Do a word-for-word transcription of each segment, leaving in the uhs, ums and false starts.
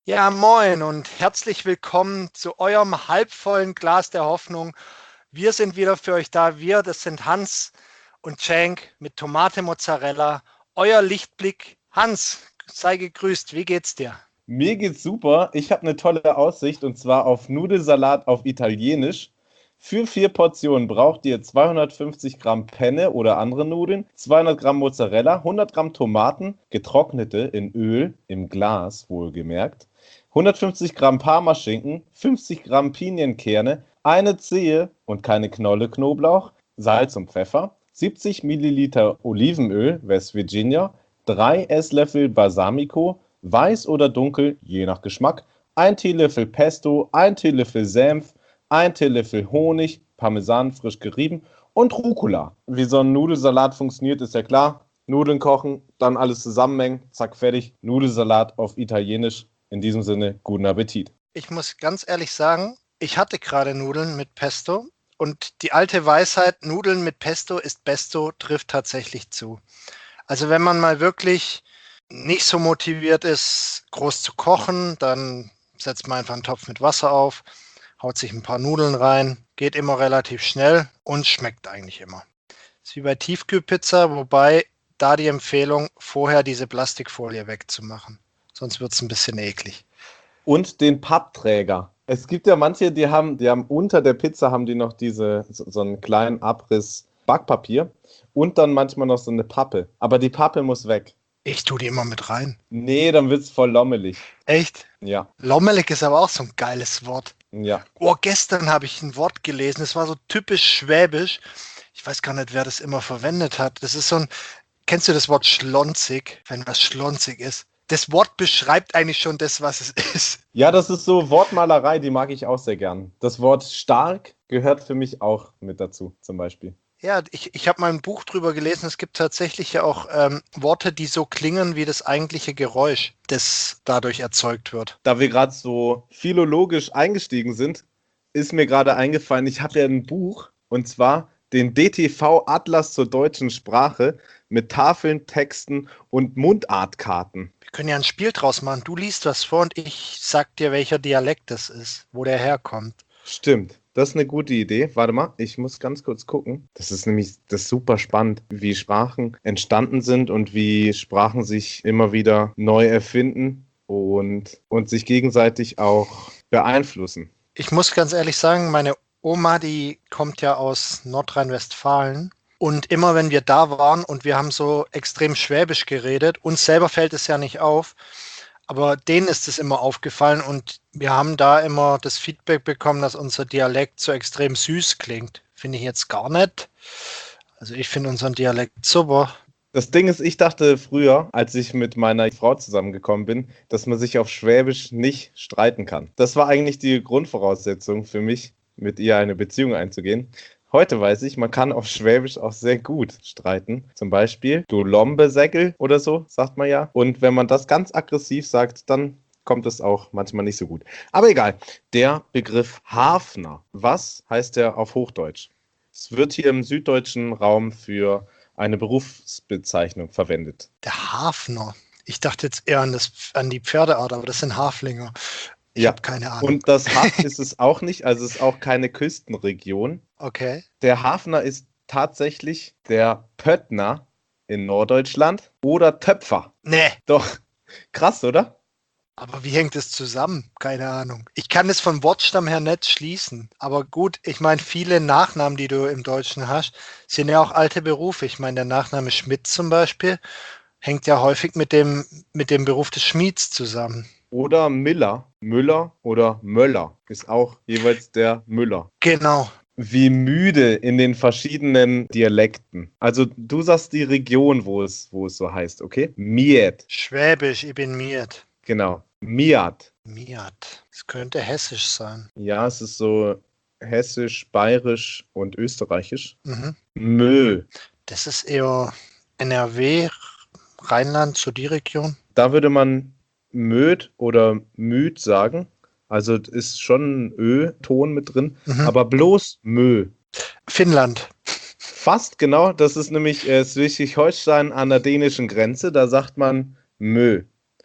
Ja, moin und herzlich willkommen zu eurem halbvollen Glas der Hoffnung. Wir sind wieder für euch da. Wir, das sind Hans und Cenk mit Tomate Mozzarella. Euer Lichtblick. Hans, sei gegrüßt. Wie geht's dir? Mir geht's super. Ich habe eine tolle Aussicht und zwar auf Nudelsalat auf Italienisch. Für vier Portionen braucht ihr zweihundertfünfzig Gramm Penne oder andere Nudeln, zweihundert Gramm Mozzarella, hundert Gramm Tomaten, getrocknete in Öl, im Glas wohlgemerkt, hundertfünfzig Gramm Parmaschinken, fünfzig Gramm Pinienkerne, eine Zehe und keine Knolle Knoblauch, Salz und Pfeffer, siebzig Milliliter Olivenöl, West Virginia, drei Esslöffel Balsamico, weiß oder dunkel, je nach Geschmack, ein Teelöffel Pesto, ein Teelöffel Senf, ein Teelöffel Honig, Parmesan frisch gerieben und Rucola. Wie so ein Nudelsalat funktioniert, ist ja klar. Nudeln kochen, dann alles zusammenmengen, zack, fertig. Nudelsalat auf Italienisch. In diesem Sinne, guten Appetit. Ich muss ganz ehrlich sagen, ich hatte gerade Nudeln mit Pesto und die alte Weisheit, Nudeln mit Pesto ist Pesto, trifft tatsächlich zu. Also wenn man mal wirklich nicht so motiviert ist, groß zu kochen, dann setzt man einfach einen Topf mit Wasser auf, haut sich ein paar Nudeln rein, geht immer relativ schnell und schmeckt eigentlich immer. Ist wie bei Tiefkühlpizza, wobei da die Empfehlung, vorher diese Plastikfolie wegzumachen. Sonst wird es ein bisschen eklig. Und den Pappträger. Es gibt ja manche, die haben, die haben unter der Pizza haben die noch diese, so, so einen kleinen Abriss Backpapier und dann manchmal noch so eine Pappe. Aber die Pappe muss weg. Ich tue die immer mit rein. Nee, dann wird's voll lommelig. Echt? Ja, Lommelig ist aber auch so ein geiles Wort. ja. Oh, gestern habe ich ein Wort gelesen, das war so typisch schwäbisch. Ich weiß gar nicht, wer das immer verwendet hat. Das ist so ein, kennst du das Wort schlonzig, wenn was schlonzig ist? Das Wort beschreibt eigentlich schon das, was es ist. Ja, das ist so Wortmalerei, die mag ich auch sehr gern. Das Wort stark gehört für mich auch mit dazu, zum Beispiel. Ja, ich, ich habe mal ein Buch drüber gelesen. Es gibt tatsächlich ja auch ähm, Worte, die so klingen wie das eigentliche Geräusch, das dadurch erzeugt wird. Da wir gerade so philologisch eingestiegen sind, ist mir gerade eingefallen, ich habe ja ein Buch und zwar den D T V-Atlas zur deutschen Sprache mit Tafeln, Texten und Mundartkarten. Wir können ja ein Spiel draus machen. Du liest was vor und ich sag dir, welcher Dialekt das ist, wo der herkommt. Stimmt, das ist eine gute Idee. Warte mal, ich muss ganz kurz gucken. Das ist nämlich das ist super spannend, wie Sprachen entstanden sind und wie Sprachen sich immer wieder neu erfinden und, und sich gegenseitig auch beeinflussen. Ich muss ganz ehrlich sagen, meine Oma, die kommt ja aus Nordrhein-Westfalen. Und immer wenn wir da waren und wir haben so extrem Schwäbisch geredet, uns selber fällt es ja nicht auf, aber denen ist es immer aufgefallen und wir haben da immer das Feedback bekommen, dass unser Dialekt so extrem süß klingt. Finde ich jetzt gar nicht. Also ich finde unseren Dialekt super. Das Ding ist, ich dachte früher, als ich mit meiner Frau zusammengekommen bin, dass man sich auf Schwäbisch nicht streiten kann. Das war eigentlich die Grundvoraussetzung für mich, mit ihr eine Beziehung einzugehen. Heute weiß ich, man kann auf Schwäbisch auch sehr gut streiten. Zum Beispiel, du Lombesäckel oder so, sagt man ja. Und wenn man das ganz aggressiv sagt, dann kommt es auch manchmal nicht so gut. Aber egal, der Begriff Hafner, was heißt der auf Hochdeutsch? Es wird hier im süddeutschen Raum für eine Berufsbezeichnung verwendet. Der Hafner. Ich dachte jetzt eher an, das, an die Pferdeart, aber das sind Haflinger. Ich Ja, habe keine Ahnung. und das Haff ist es auch nicht, also es ist auch keine Küstenregion. Okay. Der Hafner ist tatsächlich der Pöttner in Norddeutschland oder Töpfer. Nee, Doch, krass, oder? aber wie hängt es zusammen? Keine Ahnung. Ich kann es vom Wortstamm her nicht schließen. Aber gut, ich meine, viele Nachnamen, die du im Deutschen hast, sind ja auch alte Berufe. Ich meine, der Nachname Schmidt zum Beispiel hängt ja häufig mit dem, mit dem Beruf des Schmieds zusammen. Oder Miller, Müller oder Möller ist auch jeweils der Müller. Genau. Wie müde in den verschiedenen Dialekten. Also du sagst die Region, wo es, wo es so heißt, okay? Miet, Schwäbisch, ich bin Miet. genau. Miat. Miat. Es könnte hessisch sein. Ja, es ist so hessisch, bayerisch und österreichisch. Mhm. Mö. Das ist eher N R W, Rheinland, so die Region. Da würde man Möd oder Müd sagen. Also es ist schon ein Ö-Ton mit drin, Mhm. aber bloß Mö. Finnland. Fast genau, das ist nämlich äh, Schleswig-Holstein an der dänischen Grenze, da sagt man Mö.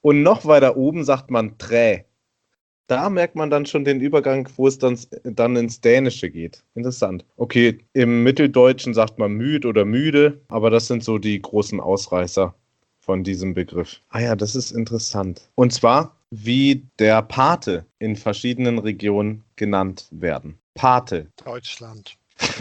Und noch weiter oben sagt man Trä. Da merkt man dann schon den Übergang, wo es dann, dann ins Dänische geht. Interessant. Okay, im Mitteldeutschen sagt man müd oder müde, aber das sind so die großen Ausreißer von diesem Begriff. Ah ja, das ist interessant. Und zwar, wie der Pate in verschiedenen Regionen genannt werden. Pate. Deutschland.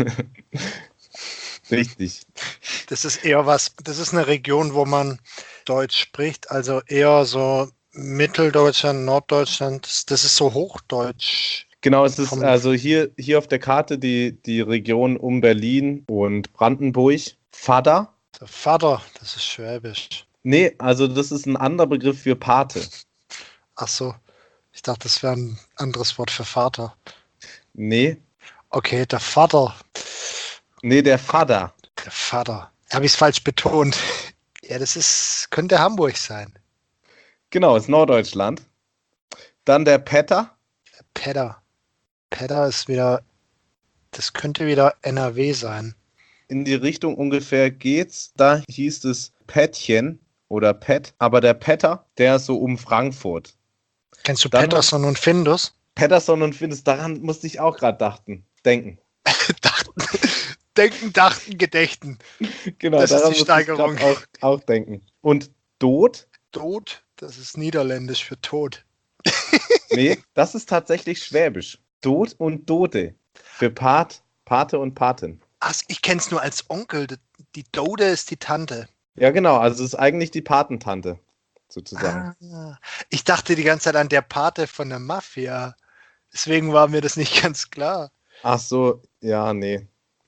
Richtig. Das ist eher was, das ist eine Region, wo man Deutsch spricht, also eher so Mitteldeutschland, Norddeutschland, das, das ist so Hochdeutsch. Genau, es ist Vom- also hier, hier auf der Karte die, die Region um Berlin und Brandenburg. Vater. Der Vater, das ist Schwäbisch. Nee, also das ist ein anderer Begriff für Pate. Ach so, ich dachte, das wäre ein anderes Wort für Vater. Nee, Okay, der Vater, nee, der Vater. der Vater. Habe ich es falsch betont? Ja, das ist, könnte Hamburg sein. Genau, ist Norddeutschland. Dann der Petter. Pedder. Pedder ist wieder, das könnte wieder N R W sein. In die Richtung ungefähr geht's. Da hieß es Pättchen oder Pett. Aber der Petter, der ist so um Frankfurt. Kennst du Dann Pettersson und Findus? Pettersson und Findus, daran musste ich auch gerade dachten, denken. Dachten, denken, dachten, gedächten. Genau, Das ist daran die musste ich Steigerung. grad auch, auch denken. Und Dod? Tod, das ist niederländisch für Tod. Nee, das ist tatsächlich Schwäbisch. Dod und Dode. Für Pat, Pate und Patin. Ach, ich kenne es nur als Onkel. Die Dode ist die Tante. Ja, genau, also es ist eigentlich die Patentante, sozusagen. Ah, ich dachte die ganze Zeit an der Pate von der Mafia. Deswegen war mir das nicht ganz klar. Ach so, ja, nee.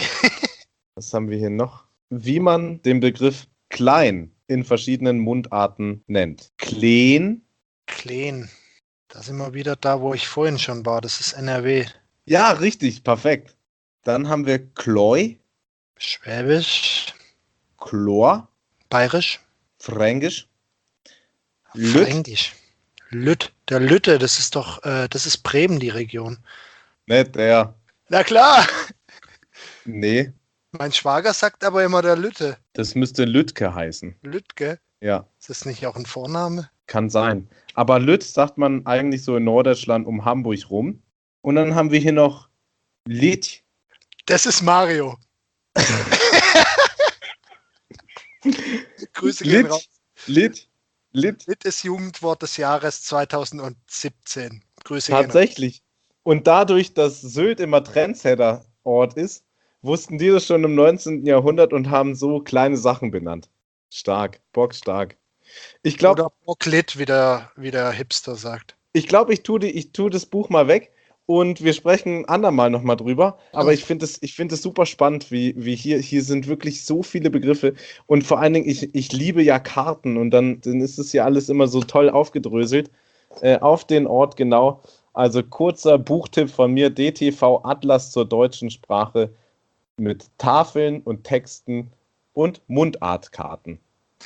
Was haben wir hier noch? Wie man den Begriff klein in verschiedenen Mundarten nennt. Kleen. Kleen. Da sind wir wieder da, wo ich vorhin schon war. Das ist N R W. Ja, richtig, perfekt. Dann haben wir Kloi, Schwäbisch. Chlor, Bayerisch. Fränkisch, Lütt. Fränkisch. Lütt. Der Lütte, das ist doch, äh, das ist Bremen, die Region. Ne, der. Na klar. Nee, Mein Schwager sagt aber immer der Lütte. das müsste Lütke heißen. Lütke. Ja, Ist das nicht auch ein Vorname? kann sein. Aber Lütt sagt man eigentlich so in Norddeutschland um Hamburg rum. Und dann haben wir hier noch Lit. Das ist Mario. Grüße gehen Lit. raus. Lit. Lit. Lit ist Jugendwort des Jahres zweitausendsiebzehn. Grüße gehen raus. Tatsächlich. Und dadurch, dass Sylt immer Trendsetter-Ort ist, wussten die das schon im neunzehnten. Jahrhundert und haben so kleine Sachen benannt. Stark, bockstark. Ich glaube, Oder Bocklit, wie der, wie der Hipster sagt. ich, glaub, ich tue ich tu das Buch mal weg und wir sprechen ein andermal nochmal drüber. Aber ich finde es ich find es super spannend, wie, wie hier, hier sind wirklich so viele Begriffe. Und vor allen Dingen, ich, ich liebe ja Karten und dann, dann ist es ja alles immer so toll aufgedröselt. Äh, auf den Ort genau. Also kurzer Buchtipp von mir, D T V Atlas zur deutschen Sprache mit Tafeln und Texten und Mundartkarten.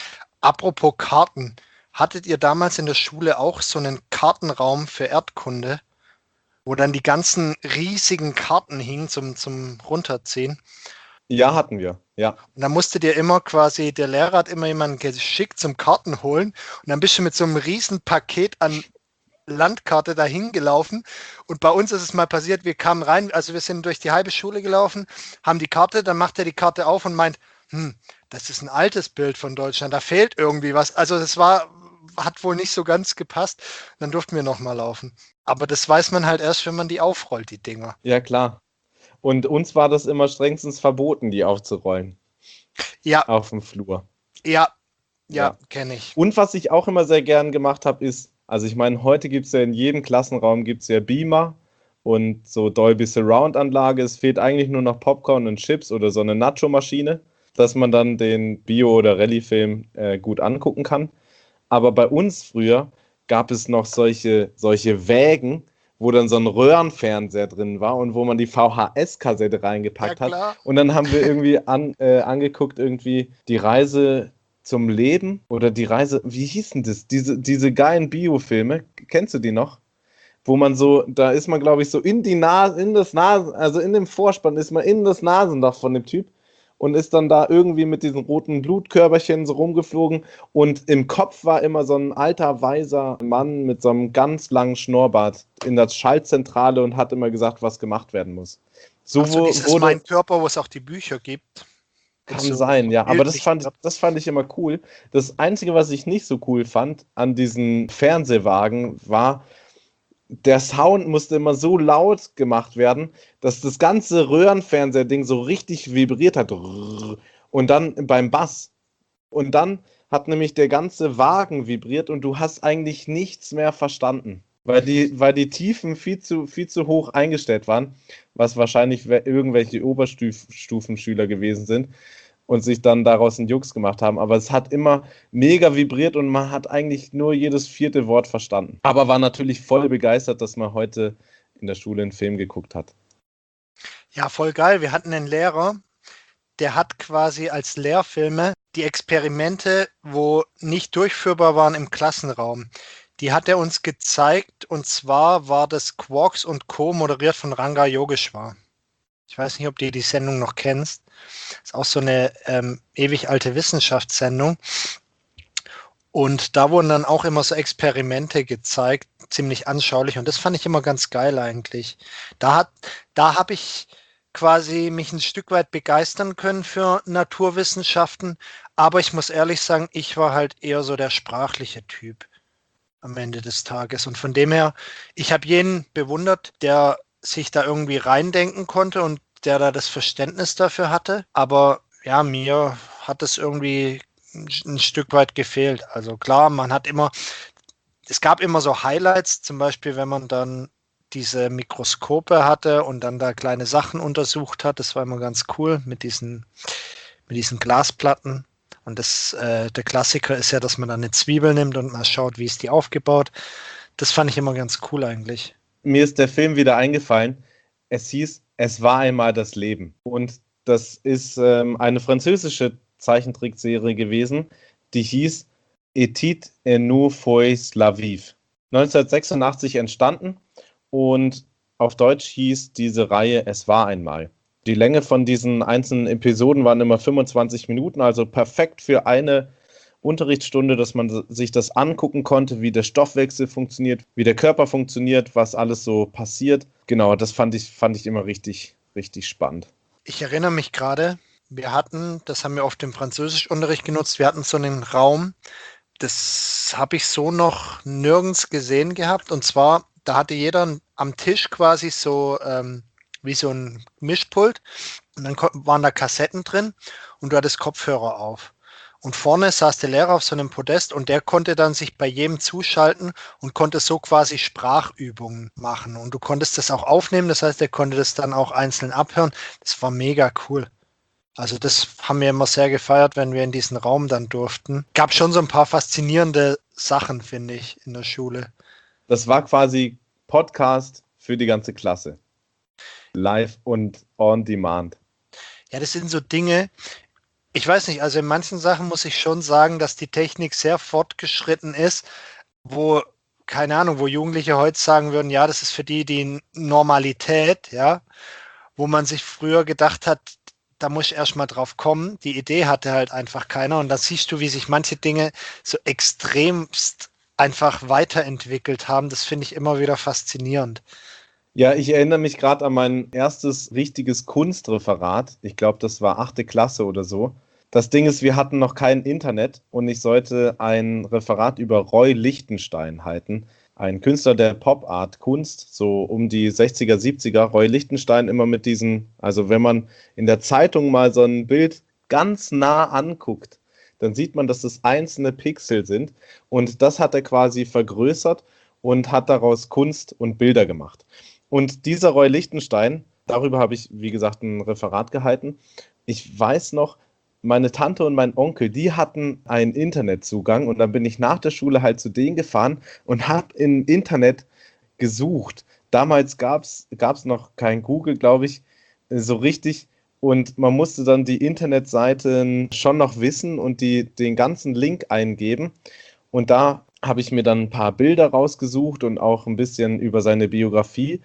Apropos Karten. Hattet ihr damals in der Schule auch so einen Kartenraum für Erdkunde, wo dann die ganzen riesigen Karten hingen zum, zum Runterziehen? Ja, hatten wir, ja. Und dann musstet ihr immer quasi, der Lehrer hat immer jemanden geschickt zum Karten holen und dann bist du mit so einem riesen Paket an Landkarte dahin gelaufen und bei uns ist es mal passiert, wir kamen rein, also wir sind durch die halbe Schule gelaufen, haben die Karte, dann macht er die Karte auf und meint, hm, das ist ein altes Bild von Deutschland, da fehlt irgendwie was. Also das war, hat wohl nicht so ganz gepasst. Dann durften wir nochmal laufen. Aber das weiß man halt erst, wenn man die aufrollt, die Dinger. Ja, klar. Und uns war das immer strengstens verboten, die aufzurollen. Ja, Auf dem Flur. ja, ja, Ja. kenne ich. Und was ich auch immer sehr gern gemacht habe, ist, also ich meine, heute gibt es ja in jedem Klassenraum gibt's ja Beamer und so Dolby Surround Anlage. Es fehlt eigentlich nur noch Popcorn und Chips oder so eine Nacho-Maschine, dass man dann den Bio- oder Rallye-Film äh, gut angucken kann. Aber bei uns früher gab es noch solche, solche Wägen, wo dann so ein Röhrenfernseher drin war und wo man die V H S-Kassette reingepackt Ja, hat. klar. Und dann haben wir irgendwie an, äh, angeguckt, irgendwie die Reise zum Leben oder die Reise, wie hieß denn das? Diese, diese geilen Biofilme, kennst du die noch? Wo man so, da ist man, glaube ich, so in die Nase, in das Nase, also in dem Vorspann ist man in das Nasenloch von dem Typ und ist dann da irgendwie mit diesen roten Blutkörperchen so rumgeflogen und im Kopf war immer so ein alter, weiser Mann mit so einem ganz langen Schnurrbart in der Schaltzentrale und hat immer gesagt, was gemacht werden muss. So Ach so, wo- dieses wurde, Mein Körper, wo es auch die Bücher gibt. Mit kann so sein, ja, aber das fand, ich- Bildlichtern. das fand ich immer cool. Das Einzige, was ich nicht so cool fand an diesen Fernsehwagen, war, der Sound musste immer so laut gemacht werden, dass das ganze Röhrenfernsehding so richtig vibriert hat. Und dann beim Bass. Und dann hat nämlich der ganze Wagen vibriert und du hast eigentlich nichts mehr verstanden. Weil die, weil die Tiefen viel zu, viel zu hoch eingestellt waren, was wahrscheinlich we- irgendwelche Oberstufenschüler gewesen sind und sich dann daraus einen Jux gemacht haben. Aber es hat immer mega vibriert und man hat eigentlich nur jedes vierte Wort verstanden. Aber war natürlich voll begeistert, dass man heute in der Schule einen Film geguckt hat. Ja, voll geil. Wir hatten einen Lehrer, der hat quasi als Lehrfilme die Experimente, wo nicht durchführbar waren im Klassenraum, die hat er uns gezeigt. Und zwar war das Quarks und Co. moderiert von Ranga Yogeshwar. Ich weiß nicht, ob du die Sendung noch kennst. Ist auch so eine ähm, ewig alte Wissenschaftssendung. Und da wurden dann auch immer so Experimente gezeigt, ziemlich anschaulich. Und das fand ich immer ganz geil eigentlich. Da hat, da habe ich quasi mich ein Stück weit begeistern können für Naturwissenschaften. Aber ich muss ehrlich sagen, ich war halt eher so der sprachliche Typ am Ende des Tages. Und von dem her, ich habe jeden bewundert, der sich da irgendwie reindenken konnte und der da das Verständnis dafür hatte. Aber ja, mir hat es irgendwie ein Stück weit gefehlt. Also klar, man hat immer, es gab immer so Highlights, zum Beispiel, wenn man dann diese Mikroskope hatte und dann da kleine Sachen untersucht hat. Das war immer ganz cool mit diesen, mit diesen Glasplatten. Und das, äh, der Klassiker ist ja, dass man dann eine Zwiebel nimmt und mal schaut, wie ist die aufgebaut. Das fand ich immer ganz cool eigentlich. Mir ist der Film wieder eingefallen. Es hieß, es war einmal das Leben. Und das ist ähm, eine französische Zeichentrickserie gewesen, die hieß Etit et nous fois la vive. neunzehnhundertsechsundachtzig entstanden und auf Deutsch hieß diese Reihe Es war einmal. Die Länge von diesen einzelnen Episoden waren immer fünfundzwanzig Minuten, also perfekt für eine Unterrichtsstunde, dass man sich das angucken konnte, wie der Stoffwechsel funktioniert, wie der Körper funktioniert, was alles so passiert. Genau, das fand ich, fand ich immer richtig, richtig spannend. Ich erinnere mich gerade, wir hatten, das haben wir oft im Französischunterricht genutzt, wir hatten so einen Raum, das habe ich so noch nirgends gesehen gehabt. Und zwar, da hatte jeder am Tisch quasi so ähm, wie so ein Mischpult. Und dann waren da Kassetten drin und du hattest Kopfhörer auf. Und vorne saß der Lehrer auf so einem Podest und der konnte dann sich bei jedem zuschalten und konnte so quasi Sprachübungen machen. Und du konntest das auch aufnehmen, das heißt, er konnte das dann auch einzeln abhören. Das war mega cool. Also das haben wir immer sehr gefeiert, wenn wir in diesen Raum dann durften. Gab schon so ein paar faszinierende Sachen, finde ich, in der Schule. Das war quasi Podcast für die ganze Klasse. Live und on demand. Ja, das sind so Dinge, ich weiß nicht, also in manchen Sachen muss ich schon sagen, dass die Technik sehr fortgeschritten ist, wo, keine Ahnung, wo Jugendliche heute sagen würden, ja, das ist für die die Normalität, ja, wo man sich früher gedacht hat, da muss ich erst mal drauf kommen. Die Idee hatte halt einfach keiner. Und da siehst du, wie sich manche Dinge so extremst einfach weiterentwickelt haben. Das finde ich immer wieder faszinierend. Ja, ich erinnere mich gerade an mein erstes richtiges Kunstreferat. Ich glaube, das war achte Klasse oder so. Das Ding ist, wir hatten noch kein Internet und ich sollte ein Referat über Roy Lichtenstein halten. Ein Künstler der Pop-Art-Kunst, so um die sechziger, siebziger. Roy Lichtenstein immer mit diesen, also wenn man in der Zeitung mal so ein Bild ganz nah anguckt, dann sieht man, dass das einzelne Pixel sind. Und das hat er quasi vergrößert und hat daraus Kunst und Bilder gemacht. Und dieser Roy Lichtenstein, darüber habe ich, wie gesagt, ein Referat gehalten. Ich weiß noch, meine Tante und mein Onkel, die hatten einen Internetzugang und dann bin ich nach der Schule halt zu denen gefahren und habe im Internet gesucht. Damals gab es noch kein Google, glaube ich, so richtig. Und man musste dann die Internetseiten schon noch wissen und die, den ganzen Link eingeben. Und da habe ich mir dann ein paar Bilder rausgesucht und auch ein bisschen über seine Biografie.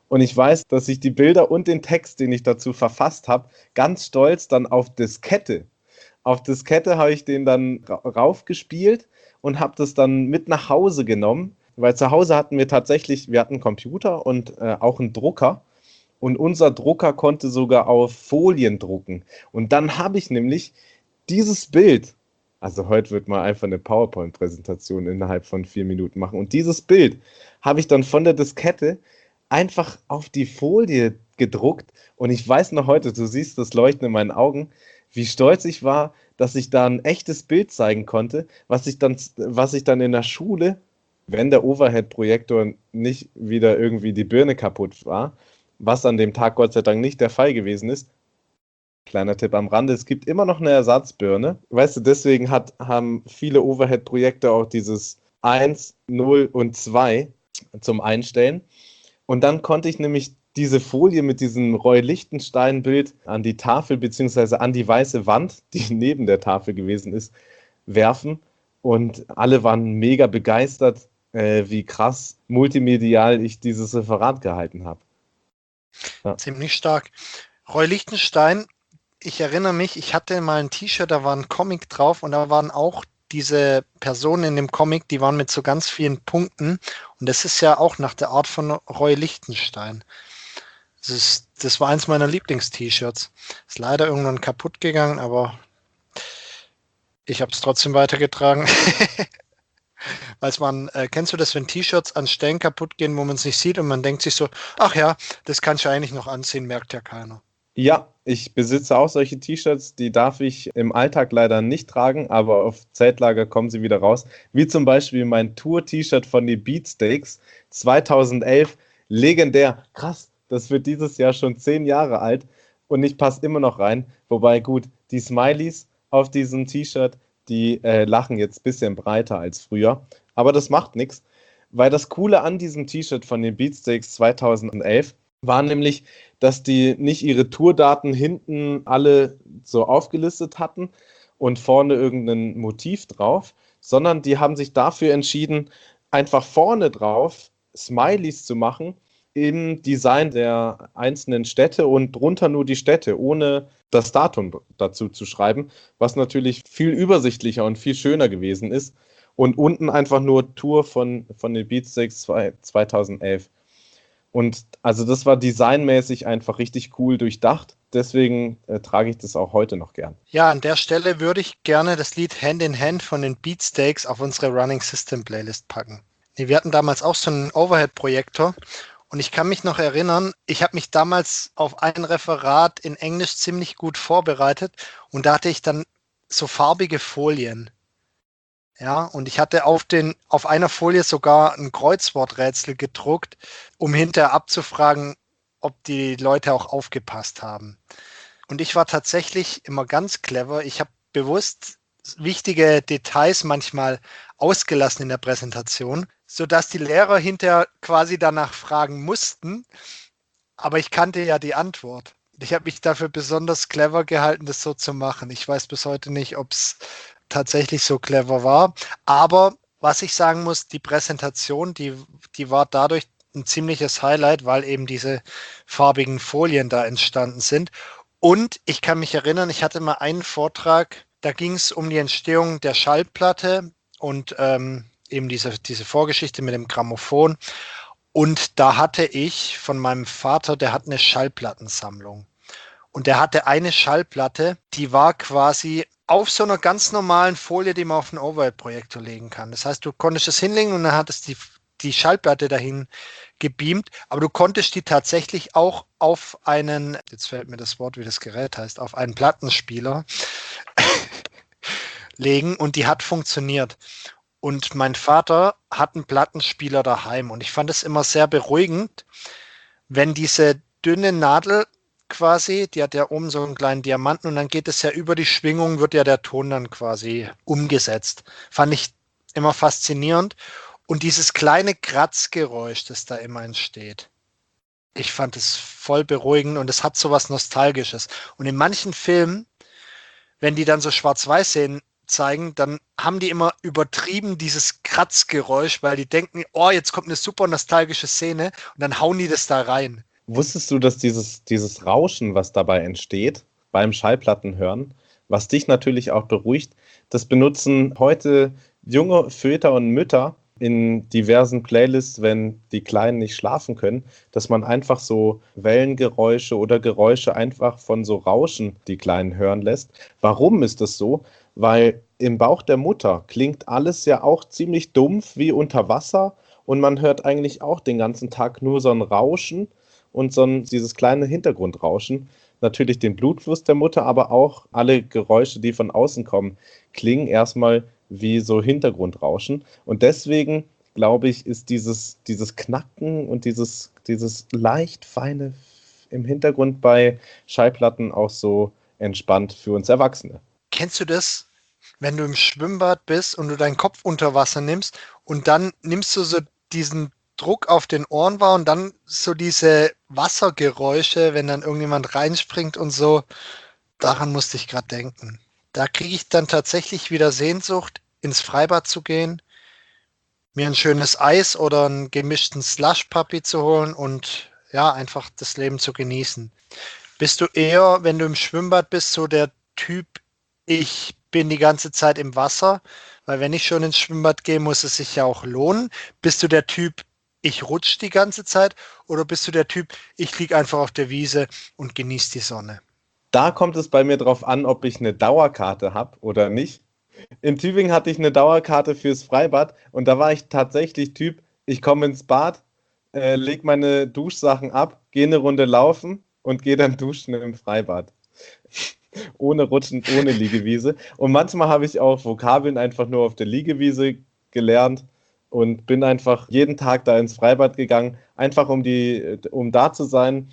Und ich weiß, dass ich die Bilder und den Text, den ich dazu verfasst habe, ganz stolz dann auf Diskette. Auf Diskette habe ich den dann ra- raufgespielt und habe das dann mit nach Hause genommen, weil zu Hause hatten wir tatsächlich, wir hatten einen Computer und äh, auch einen Drucker. Und unser Drucker konnte sogar auf Folien drucken. Und dann habe ich nämlich dieses Bild, also heute wird mal einfach eine PowerPoint-Präsentation innerhalb von vier Minuten machen. Und dieses Bild habe ich dann von der Diskette einfach auf die Folie gedruckt. Und ich weiß noch heute, du siehst das Leuchten in meinen Augen, wie stolz ich war, dass ich da ein echtes Bild zeigen konnte, was ich dann, was ich dann in der Schule, wenn der Overhead-Projektor nicht wieder irgendwie die Birne kaputt war, was an dem Tag Gott sei Dank nicht der Fall gewesen ist. Kleiner Tipp am Rande, es gibt immer noch eine Ersatzbirne. Weißt du, deswegen hat, haben viele Overhead-Projekte auch dieses eins, null und zwei zum Einstellen. Und dann konnte ich nämlich diese Folie mit diesem Roy Lichtenstein-Bild an die Tafel beziehungsweise an die weiße Wand, die neben der Tafel gewesen ist, werfen. Und alle waren mega begeistert, äh, wie krass multimedial ich dieses Referat gehalten habe. Ja. Ziemlich stark. Roy Lichtenstein, ich erinnere mich, ich hatte mal ein T-Shirt, da war ein Comic drauf und da waren auch diese Personen in dem Comic, die waren mit so ganz vielen Punkten und das ist ja auch nach der Art von Roy Lichtenstein. Das, ist, das war eins meiner Lieblings-T-Shirts. Ist leider irgendwann kaputt gegangen, aber ich habe es trotzdem weitergetragen. Weil man, äh, kennst du das, wenn T-Shirts an Stellen kaputt gehen, wo man es nicht sieht und man denkt sich so, ach ja, das kannst du eigentlich noch anziehen, merkt ja keiner. Ja, ich besitze auch solche T-Shirts, die darf ich im Alltag leider nicht tragen, aber auf Zeltlager kommen sie wieder raus. Wie zum Beispiel mein Tour-T-Shirt von den Beatsteaks zweitausendelf, legendär. Krass, das wird dieses Jahr schon zehn Jahre alt und ich passe immer noch rein. Wobei gut, die Smileys auf diesem T-Shirt, die äh, lachen jetzt ein bisschen breiter als früher, aber das macht nichts, weil das Coole an diesem T-Shirt von den Beatsteaks zweitausendelf war nämlich, dass die nicht ihre Tourdaten hinten alle so aufgelistet hatten und vorne irgendein Motiv drauf, sondern die haben sich dafür entschieden, einfach vorne drauf Smileys zu machen im Design der einzelnen Städte und drunter nur die Städte, ohne das Datum dazu zu schreiben, was natürlich viel übersichtlicher und viel schöner gewesen ist. Und unten einfach nur Tour von, von den Beatsteaks zweitausendelf. Und also das war designmäßig einfach richtig cool durchdacht. Deswegen äh, trage ich das auch heute noch gern. Ja, an der Stelle würde ich gerne das Lied Hand in Hand von den Beatsteaks auf unsere Running System Playlist packen. Nee, wir hatten damals auch so einen Overhead-Projektor und ich kann mich noch erinnern, ich habe mich damals auf ein Referat in Englisch ziemlich gut vorbereitet und da hatte ich dann so farbige Folien. Ja, und ich hatte auf den, auf einer Folie sogar ein Kreuzworträtsel gedruckt, um hinterher abzufragen, ob die Leute auch aufgepasst haben. Und ich war tatsächlich immer ganz clever. Ich habe bewusst wichtige Details manchmal ausgelassen in der Präsentation, sodass die Lehrer hinterher quasi danach fragen mussten. Aber ich kannte ja die Antwort. Ich habe mich dafür besonders clever gehalten, das so zu machen. Ich weiß bis heute nicht, ob es tatsächlich so clever war. Aber was ich sagen muss, die Präsentation, die, die war dadurch ein ziemliches Highlight, weil eben diese farbigen Folien da entstanden sind. Und ich kann mich erinnern, ich hatte mal einen Vortrag, da ging es um die Entstehung der Schallplatte und ähm, eben diese, diese Vorgeschichte mit dem Grammophon. Und da hatte ich von meinem Vater, der hat eine Schallplattensammlung. Und der hatte eine Schallplatte, die war quasi auf so einer ganz normalen Folie, die man auf einen Overhead-Projektor legen kann. Das heißt, du konntest es hinlegen und dann hattest die, die Schallplatte dahin gebeamt, aber du konntest die tatsächlich auch auf einen, jetzt fällt mir das Wort, wie das Gerät heißt, auf einen Plattenspieler legen und die hat funktioniert. Und mein Vater hat einen Plattenspieler daheim und ich fand es immer sehr beruhigend, wenn diese dünne Nadel quasi, die hat ja oben so einen kleinen Diamanten und dann geht es ja über die Schwingung, wird ja der Ton dann quasi umgesetzt. Fand ich immer faszinierend. Und dieses kleine Kratzgeräusch, das da immer entsteht, ich fand es voll beruhigend und es hat so was Nostalgisches. Und in manchen Filmen, wenn die dann so schwarz-weiß sehen, zeigen, dann haben die immer übertrieben dieses Kratzgeräusch, weil die denken, oh, jetzt kommt eine super nostalgische Szene und dann hauen die das da rein. Wusstest du, dass dieses, dieses Rauschen, was dabei entsteht, beim Schallplattenhören, was dich natürlich auch beruhigt, das benutzen heute junge Väter und Mütter in diversen Playlists, wenn die Kleinen nicht schlafen können, dass man einfach so Wellengeräusche oder Geräusche einfach von so Rauschen die Kleinen hören lässt. Warum ist das so? Weil im Bauch der Mutter klingt alles ja auch ziemlich dumpf wie unter Wasser und man hört eigentlich auch den ganzen Tag nur so ein Rauschen und so ein, dieses kleine Hintergrundrauschen. Natürlich den Blutfluss der Mutter, aber auch alle Geräusche, die von außen kommen, klingen erstmal wie so Hintergrundrauschen. Und deswegen, glaube ich, ist dieses, dieses Knacken und dieses, dieses leicht feine im Hintergrund bei Schallplatten auch so entspannt für uns Erwachsene. Kennst du das, wenn du im Schwimmbad bist und du deinen Kopf unter Wasser nimmst und dann nimmst du so diesen Druck auf den Ohren wahr und dann so diese Wassergeräusche, wenn dann irgendjemand reinspringt und so, daran musste ich gerade denken. Da kriege ich dann tatsächlich wieder Sehnsucht, ins Freibad zu gehen, mir ein schönes Eis oder einen gemischten Slush-Puppy zu holen und ja, einfach das Leben zu genießen. Bist du eher, wenn du im Schwimmbad bist, so der Typ, ich bin die ganze Zeit im Wasser, weil wenn ich schon ins Schwimmbad gehe, muss es sich ja auch lohnen. Bist du der Typ, ich rutsch die ganze Zeit oder bist du der Typ, ich liege einfach auf der Wiese und genieße die Sonne? Da kommt es bei mir drauf an, ob ich eine Dauerkarte habe oder nicht. In Tübingen hatte ich eine Dauerkarte fürs Freibad und da war ich tatsächlich Typ, ich komme ins Bad, äh, leg meine Duschsachen ab, gehe eine Runde laufen und gehe dann duschen im Freibad. Ohne Rutschen, ohne Liegewiese. Und manchmal habe ich auch Vokabeln einfach nur auf der Liegewiese gelernt und bin einfach jeden Tag da ins Freibad gegangen, einfach um die, um da zu sein,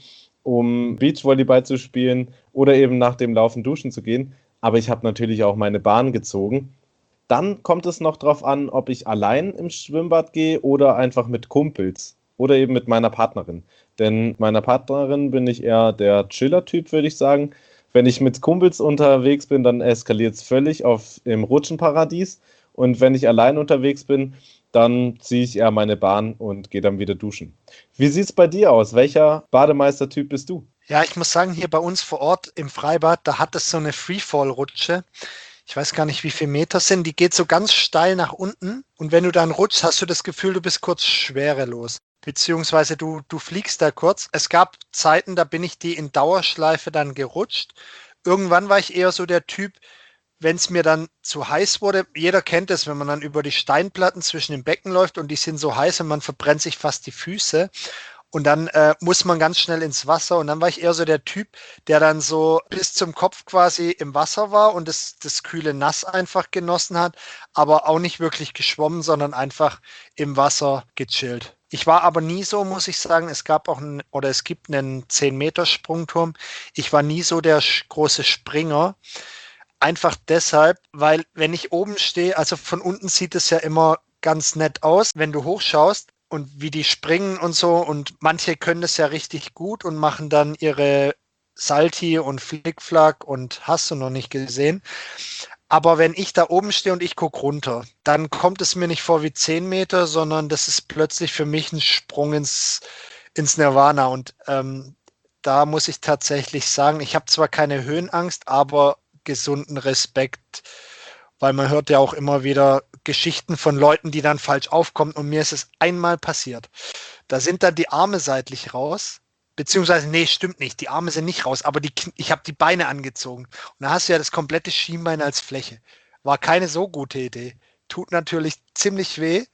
um Beachvolleyball zu spielen oder eben nach dem Laufen duschen zu gehen. Aber ich habe natürlich auch meine Bahn gezogen. Dann kommt es noch darauf an, ob ich allein im Schwimmbad gehe oder einfach mit Kumpels oder eben mit meiner Partnerin. Denn mit meiner Partnerin bin ich eher der Chiller-Typ, würde ich sagen. Wenn ich mit Kumpels unterwegs bin, dann eskaliert es völlig auf im Rutschenparadies. Und wenn ich allein unterwegs bin, dann ziehe ich eher meine Bahn und gehe dann wieder duschen. Wie sieht es bei dir aus? Welcher Bademeister-Typ bist du? Ja, ich muss sagen, hier bei uns vor Ort im Freibad, da hat es so eine Freefall-Rutsche. Ich weiß gar nicht, wie viele Meter es sind. Die geht so ganz steil nach unten. Und wenn du dann rutschst, hast du das Gefühl, du bist kurz schwerelos. Beziehungsweise du, du fliegst da kurz. Es gab Zeiten, da bin ich die in Dauerschleife dann gerutscht. Irgendwann war ich eher so der Typ, wenn es mir dann zu heiß wurde. Jeder kennt es, wenn man dann über die Steinplatten zwischen den Becken läuft und die sind so heiß und man verbrennt sich fast die Füße. Und dann äh, muss man ganz schnell ins Wasser. Und dann war ich eher so der Typ, der dann so bis zum Kopf quasi im Wasser war und das, das kühle Nass einfach genossen hat, aber auch nicht wirklich geschwommen, sondern einfach im Wasser gechillt. Ich war aber nie so, muss ich sagen, es gab auch einen, oder es gibt einen zehn Meter Sprungturm. Ich war nie so der sch- große Springer. Einfach deshalb, weil wenn ich oben stehe, also von unten sieht es ja immer ganz nett aus, wenn du hochschaust und wie die springen und so. Und manche können das ja richtig gut und machen dann ihre Salti und Flickflack und hast du noch nicht gesehen. Aber wenn ich da oben stehe und ich gucke runter, dann kommt es mir nicht vor wie zehn Meter, sondern das ist plötzlich für mich ein Sprung ins, ins Nirvana. Und ähm, da muss ich tatsächlich sagen, ich habe zwar keine Höhenangst, aber gesunden Respekt, weil man hört ja auch immer wieder Geschichten von Leuten, die dann falsch aufkommen. Und mir ist es einmal passiert. Da sind dann die Arme seitlich raus. Beziehungsweise, nee, stimmt nicht. Die Arme sind nicht raus, aber die, ich habe die Beine angezogen. Und da hast du ja das komplette Schienbein als Fläche. War keine so gute Idee. Tut natürlich ziemlich weh,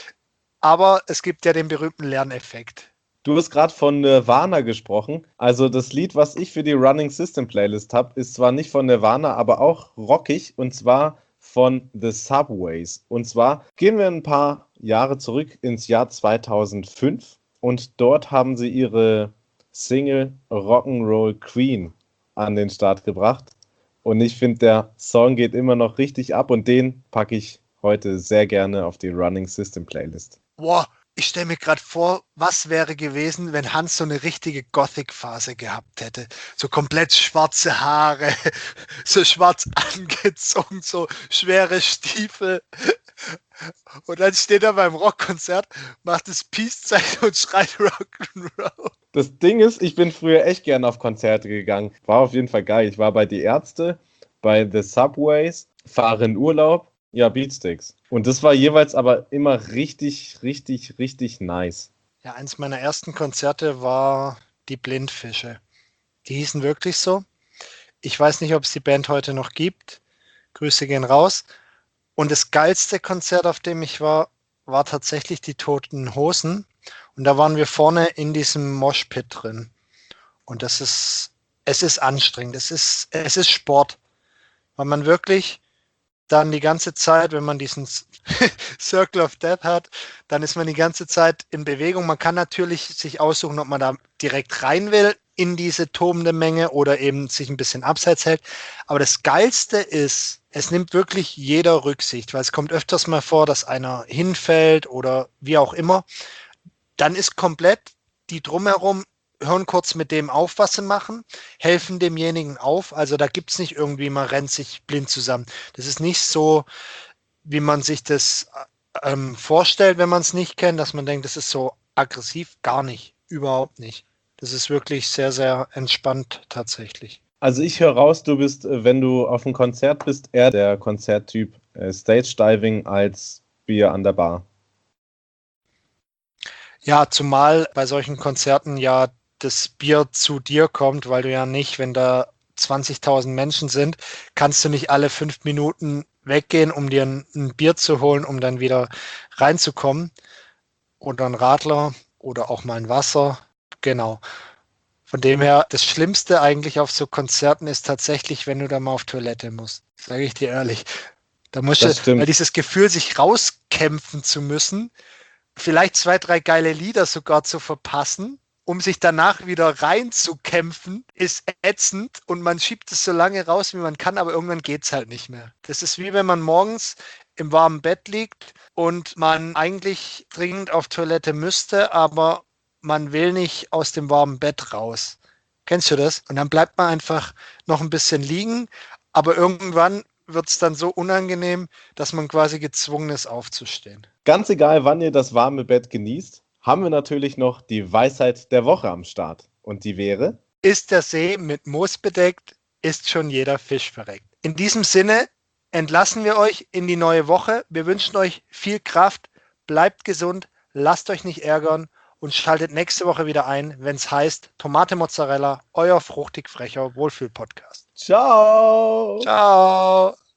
aber es gibt ja den berühmten Lerneffekt. Du hast gerade von Nirvana gesprochen. Also das Lied, was ich für die Running System Playlist habe, ist zwar nicht von Nirvana, aber auch rockig und zwar von The Subways. Und zwar gehen wir ein paar Jahre zurück ins Jahr zweitausendfünf und dort haben sie ihre Single Rock'n'Roll Queen an den Start gebracht. Und ich finde, der Song geht immer noch richtig ab und den packe ich heute sehr gerne auf die Running System Playlist. Boah, ich stelle mir gerade vor, was wäre gewesen, wenn Hans so eine richtige Gothic-Phase gehabt hätte. So komplett schwarze Haare, so schwarz angezogen, so schwere Stiefel. Und dann steht er beim Rockkonzert, macht das Peace-Zeichen und schreit Rock'n'Roll. Das Ding ist, ich bin früher echt gerne auf Konzerte gegangen. War auf jeden Fall geil. Ich war bei Die Ärzte, bei The Subways, fahre in Urlaub, ja, Beatsticks. Und das war jeweils aber immer richtig, richtig, richtig nice. Ja, eins meiner ersten Konzerte war die Blindfische. Die hießen wirklich so. Ich weiß nicht, ob es die Band heute noch gibt. Grüße gehen raus. Und das geilste Konzert, auf dem ich war, war tatsächlich die Toten Hosen. Und da waren wir vorne in diesem Moshpit drin. Und das ist, es ist anstrengend. Es ist, es ist Sport. Weil man wirklich dann die ganze Zeit, wenn man diesen Circle of Death hat, dann ist man die ganze Zeit in Bewegung. Man kann natürlich sich aussuchen, ob man da direkt rein will in diese tobende Menge oder eben sich ein bisschen abseits hält. Aber das Geilste ist, es nimmt wirklich jeder Rücksicht, weil es kommt öfters mal vor, dass einer hinfällt oder wie auch immer. Dann ist komplett die drumherum, hören kurz mit dem auf, was sie machen, helfen demjenigen auf. Also da gibt es nicht irgendwie, man rennt sich blind zusammen. Das ist nicht so, wie man sich das ähm, vorstellt, wenn man es nicht kennt, dass man denkt, das ist so aggressiv. Gar nicht, überhaupt nicht. Das ist wirklich sehr, sehr entspannt tatsächlich. Also ich höre raus, du bist, wenn du auf einem Konzert bist, eher der Konzerttyp äh, Stage Diving als Bier an der Bar. Ja, zumal bei solchen Konzerten ja das Bier zu dir kommt, weil du ja nicht, wenn da zwanzigtausend Menschen sind, kannst du nicht alle fünf Minuten weggehen, um dir ein, ein Bier zu holen, um dann wieder reinzukommen. Oder ein Radler oder auch mal ein Wasser. Genau. Von dem her, das Schlimmste eigentlich auf so Konzerten ist tatsächlich, wenn du da mal auf Toilette musst. Sage ich dir ehrlich. Da musst Das du, stimmt. weil dieses Gefühl, sich rauskämpfen zu müssen, vielleicht zwei, drei geile Lieder sogar zu verpassen, um sich danach wieder reinzukämpfen, ist ätzend und man schiebt es so lange raus, wie man kann, aber irgendwann geht es halt nicht mehr. Das ist wie wenn man morgens im warmen Bett liegt und man eigentlich dringend auf Toilette müsste, aber man will nicht aus dem warmen Bett raus. Kennst du das? Und dann bleibt man einfach noch ein bisschen liegen, aber irgendwann wird es dann so unangenehm, dass man quasi gezwungen ist, aufzustehen. Ganz egal, wann ihr das warme Bett genießt, haben wir natürlich noch die Weisheit der Woche am Start. Und die wäre: Ist der See mit Moos bedeckt, ist schon jeder Fisch verreckt. In diesem Sinne entlassen wir euch in die neue Woche. Wir wünschen euch viel Kraft, bleibt gesund, lasst euch nicht ärgern und schaltet nächste Woche wieder ein, wenn es heißt Tomate Mozzarella, euer fruchtig frecher Wohlfühl-Podcast. Ciao! Ciao!